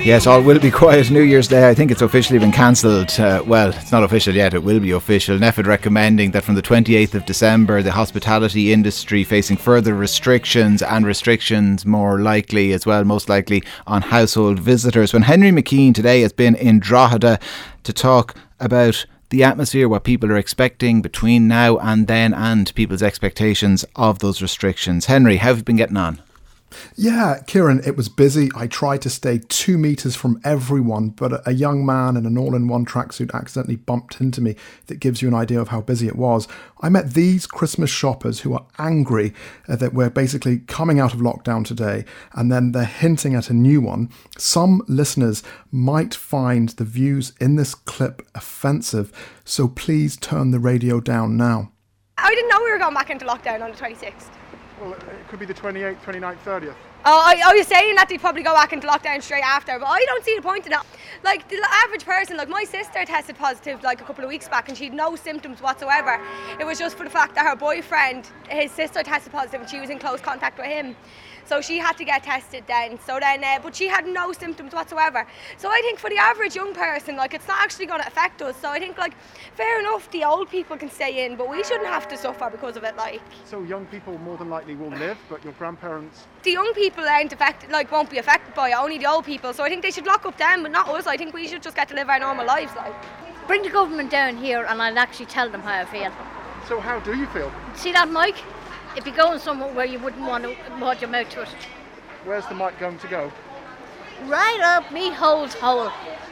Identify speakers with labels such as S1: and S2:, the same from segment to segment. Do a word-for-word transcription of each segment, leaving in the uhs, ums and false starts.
S1: Yes, all will be quiet New Year's Day. I think it's officially been cancelled. Uh, well, it's not official yet. It will be official. N E F I D recommending that from the twenty-eighth of December, the hospitality industry facing further restrictions and restrictions more likely as well, most likely on household visitors. When Henry McKean today has been in Drogheda to talk about the atmosphere, what people are expecting between now and then, and people's expectations of those restrictions. Henry, how have you been getting on?
S2: Yeah, Kieran, it was busy. I tried to stay two metres from everyone, but a young man in an all-in-one tracksuit accidentally bumped into me. That gives you an idea of how busy it was. I met these Christmas shoppers who are angry uh, that we're basically coming out of lockdown today, and then they're hinting at a new one. Some listeners might find the views in this clip offensive, so please turn the radio down now.
S3: I didn't know we were going back into lockdown on the twenty-sixth.
S4: Well, it could be the twenty-eighth, twenty-ninth, thirtieth.
S3: Oh, I, I was saying that they'd probably go back into lockdown straight after, but I don't see the point in that. Like, the average person, like my sister tested positive like a couple of weeks back and she had no symptoms whatsoever. It was just for the fact that her boyfriend, his sister tested positive and she was in close contact with him. So she had to get tested then. So then, uh, but she had no symptoms whatsoever. So I think for the average young person, like it's not actually going to affect us. So I think, like, fair enough, the old people can stay in, but we shouldn't have to suffer because of it. Like,
S4: so young people more than likely will live, but your grandparents.
S3: The young people aren't affected, like won't be affected by it. Only the old people. So I think they should lock up them, but not us. I think we should just get to live our normal lives. Like,
S5: bring the government down here, and I'll actually tell them how I feel.
S4: So how do you feel?
S5: See that mic? If you're going somewhere where you wouldn't want to hold your mouth to it.
S4: Where's the mic going to go?
S5: Right up me hole's hole.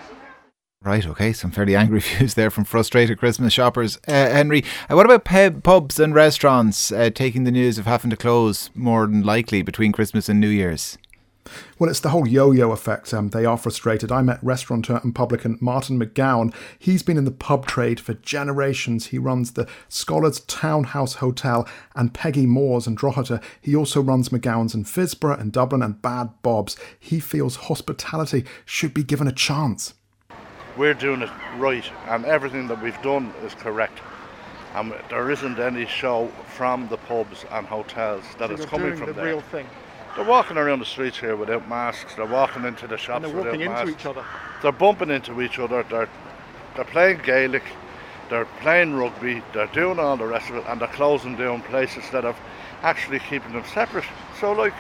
S1: Right, okay, some fairly angry views there from frustrated Christmas shoppers. Uh, Henry, uh, what about pub, pubs and restaurants uh, taking the news of having to close more than likely between Christmas and New Year's?
S2: Well, it's the whole yo-yo effect. Um, they are frustrated. I met restaurateur and publican Martin McGowan. He's been in the pub trade for generations. He runs the Scholars Townhouse Hotel and Peggy Moore's in Drogheda. He also runs McGowan's in Fisborough and Dublin and Bad Bob's. He feels hospitality should be given a chance.
S6: We're doing it right, and everything that we've done is correct. And there isn't any show from the pubs and hotels that
S4: so
S6: is
S4: you're
S6: coming
S4: doing
S6: from
S4: the
S6: there.
S4: Real thing.
S6: They're walking around the streets here without masks. They're walking into the shops
S4: and they're walking
S6: without
S4: into
S6: masks.
S4: each other.
S6: They're bumping into each other. They're they're playing Gaelic. They're playing rugby. They're doing all the rest of it, and they're closing down places instead of actually keeping them separate. So, like,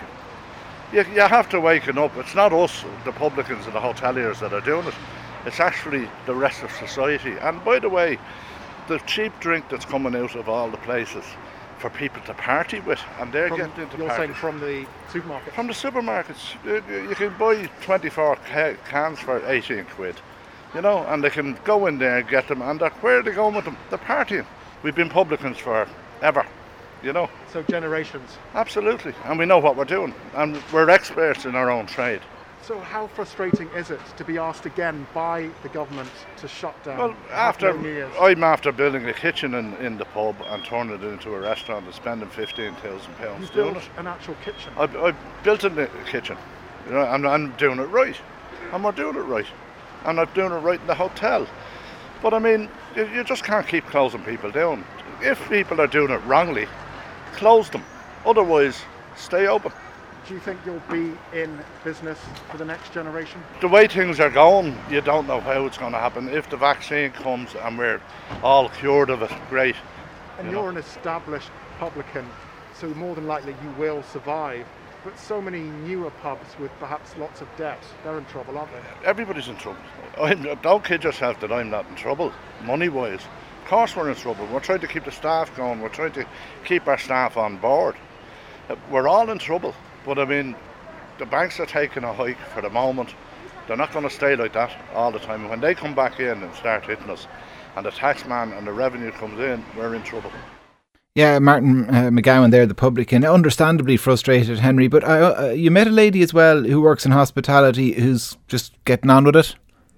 S6: you you have to waken up. It's not us, the publicans and the hoteliers, that are doing it. It's actually the rest of society. And by the way, the cheap drink that's coming out of all the places for people to party with, and they're
S4: from,
S6: getting into
S4: you're
S6: parties.
S4: saying from the supermarket?
S6: From the supermarkets. You, you can buy twenty-four ca- cans for eighteen quid, you know, and they can go in there and get them, and they're, where are they going with them? They're partying. We've been publicans for ever, you know.
S4: So generations.
S6: Absolutely, and we know what we're doing, and we're experts in our own trade.
S4: So how frustrating is it to be asked again by the government to shut down?
S6: Well, after
S4: New Year's?
S6: I'm after building a kitchen in, in the pub and turning it into a restaurant and spending fifteen thousand pounds
S4: You
S6: doing
S4: built
S6: it.
S4: an actual kitchen?
S6: I, I built a kitchen, you know, and I'm doing it right, and we're doing it right, and I'm doing it right in the hotel. But I mean, you, you just can't keep closing people down. If people are doing it wrongly, close them. Otherwise, stay open.
S4: Do you think you'll be in business for the next generation?
S6: The way things are going, you don't know how it's going to happen. If the vaccine comes and we're all cured of it, great.
S4: And
S6: you
S4: you're
S6: know.
S4: an established publican, so more than likely you will survive. But so many newer pubs with perhaps lots of debt, they're in trouble, aren't they?
S6: Everybody's in trouble. I'm, don't kid yourself that I'm not in trouble, money-wise. Of course we're in trouble. We're trying to keep the staff going. We're trying to keep our staff on board. We're all in trouble. But I mean, the banks are taking a hike for the moment. They're not going to stay like that all the time. When they come back in and start hitting us, and the taxman and the revenue comes in, we're in trouble.
S1: Yeah, Martin uh, McGowan there, the publican, understandably frustrated, Henry. But uh, uh, you met a lady as well who works in hospitality who's just getting on with it.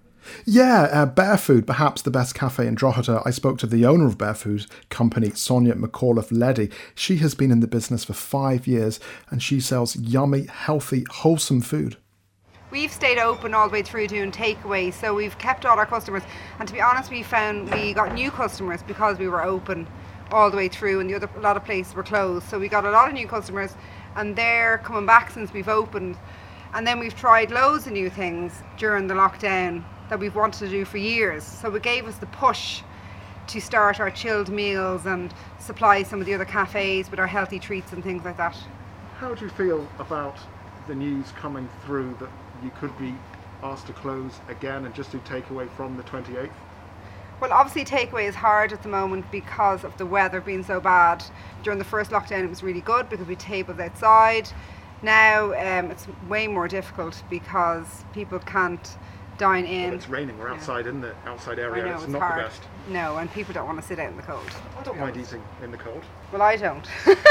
S2: Yeah, uh, Bear Food, perhaps the best cafe in Drogheda. I spoke to the owner of Bear Food company, Sonia McAuliffe-Leddy. She has been in the business for five years and she sells yummy, healthy, wholesome food.
S7: We've stayed open all the way through doing takeaway, so we've kept all our customers. And to be honest, we found we got new customers because we were open all the way through, and the other a lot of places were closed. So we got a lot of new customers, and they're coming back since we've opened. And then we've tried loads of new things during the lockdown that we've wanted to do for years. So it gave us the push to start our chilled meals and supply some of the other cafes with our healthy treats and things like that.
S4: How do you feel about the news coming through that you could be asked to close again and just do takeaway from the twenty-eighth?
S7: Well, obviously takeaway is hard at the moment because of the weather being so bad. During the first lockdown it was really good because we tabled outside. Now um, it's way more difficult because people can't dine in.
S4: Well, it's raining, we're outside in the outside area,
S7: I know,
S4: it's,
S7: it's
S4: not
S7: hard.
S4: the best.
S7: No, and people don't want to sit out in the cold.
S4: I don't mind eating in the cold.
S7: Well, I don't.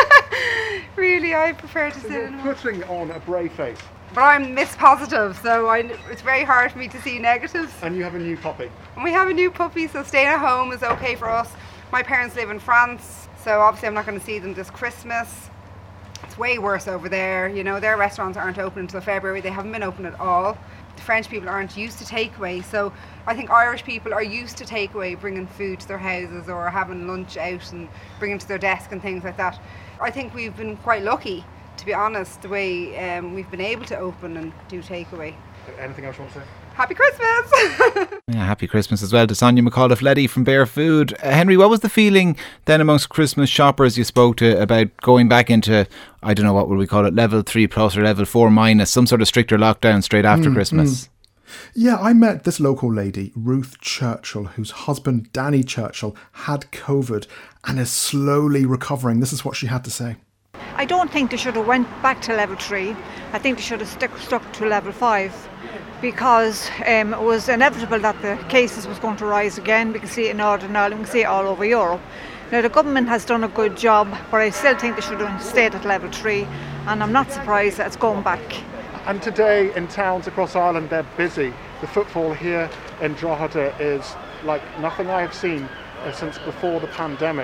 S7: Really, I prefer to
S4: So
S7: sit
S4: you're
S7: in the
S4: putting on a brave face
S7: But I'm Miss Positive, so I, it's very hard for me to see negatives.
S4: and you have a new puppy.
S7: And we have a new puppy, so staying at home is okay for us. My parents live in France, so obviously I'm not going to see them this Christmas. It's way worse over there. You know, their restaurants aren't open until February. They haven't been open at all. The French people aren't used to takeaway, so I think Irish people are used to takeaway, bringing food to their houses or having lunch out and bringing to their desk and things like that. I think we've been quite lucky, to be honest, the way um, we've been able to open and do takeaway.
S4: Anything else you want to say?
S7: Happy Christmas!
S1: Yeah, happy Christmas as well to Sonia McAuliffe-Leddy from Bear Food. Uh, Henry, what was the feeling then amongst Christmas shoppers you spoke to about going back into, I don't know, what would we call it, level three plus or level four minus, some sort of stricter lockdown straight after mm, Christmas? Mm.
S2: Yeah, I met this local lady, Ruth Churchill, whose husband, Danny Churchill, had COVID and is slowly recovering. This is what she had to say.
S8: I don't think they should have went back to level three. I think they should have stuck, stuck to level five because um, it was inevitable that the cases was going to rise again. We can see it in Northern Ireland, we can see it all over Europe. Now the government has done a good job, but I still think they should have stayed at level three, and I'm not surprised that it's going back.
S4: And today in towns across Ireland they're busy. The footfall here in Drogheda is like nothing I have seen uh, since before the pandemic.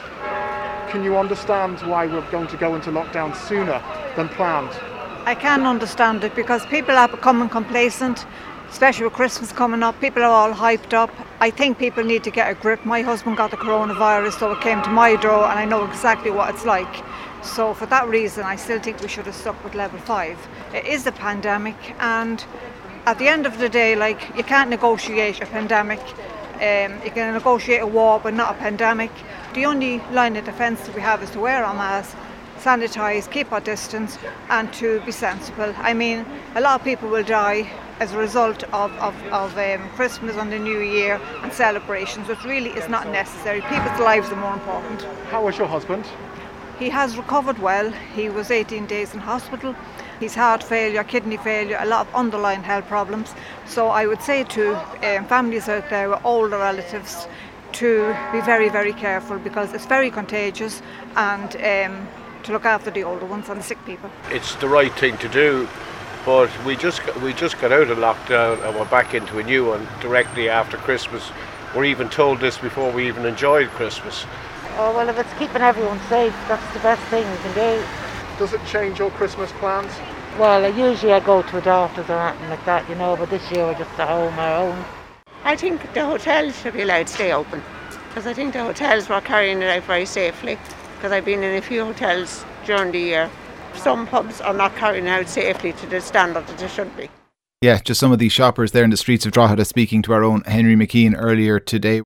S4: Can you understand why we're going to go into lockdown sooner than planned?
S8: I can understand it because people are becoming complacent, especially with Christmas coming up. People are all hyped up. I think people need to get a grip. My husband got the coronavirus, so it came to my door and I know exactly what it's like. So for that reason, I still think we should have stuck with level five. It is a pandemic, and at the end of the day, like, you can't negotiate a pandemic. Um, you can negotiate a war, but not a pandemic. The only line of defence that we have is to wear our masks, sanitise, keep our distance, and to be sensible. I mean, a lot of people will die as a result of, of, of um, Christmas and the New Year and celebrations, which really is not necessary. People's lives are more important.
S4: How was your husband?
S8: He has recovered well. He was eighteen days in hospital. He's heart failure, kidney failure, a lot of underlying health problems. So I would say to um, families out there with older relatives to be very, very careful because it's very contagious, and um, to look after the older ones and the sick people.
S9: It's the right thing to do, but we just we just got out of lockdown and we're back into a new one directly after Christmas. We're even told this before we even enjoyed Christmas.
S10: Oh, well, if it's keeping everyone safe, that's the best thing we can do.
S4: Does it change your Christmas plans?
S10: Well, usually I go to a doctor's or anything like that, you know, but this year we're just at home our own.
S11: I think the hotels should be allowed to stay open, because I think the hotels were carrying it out very safely, because I've been in a few hotels during the year. Some pubs are not carrying it out safely to the standard that they should be.
S1: Yeah, just some of these shoppers there in the streets of Drogheda speaking to our own Henry McKean earlier today.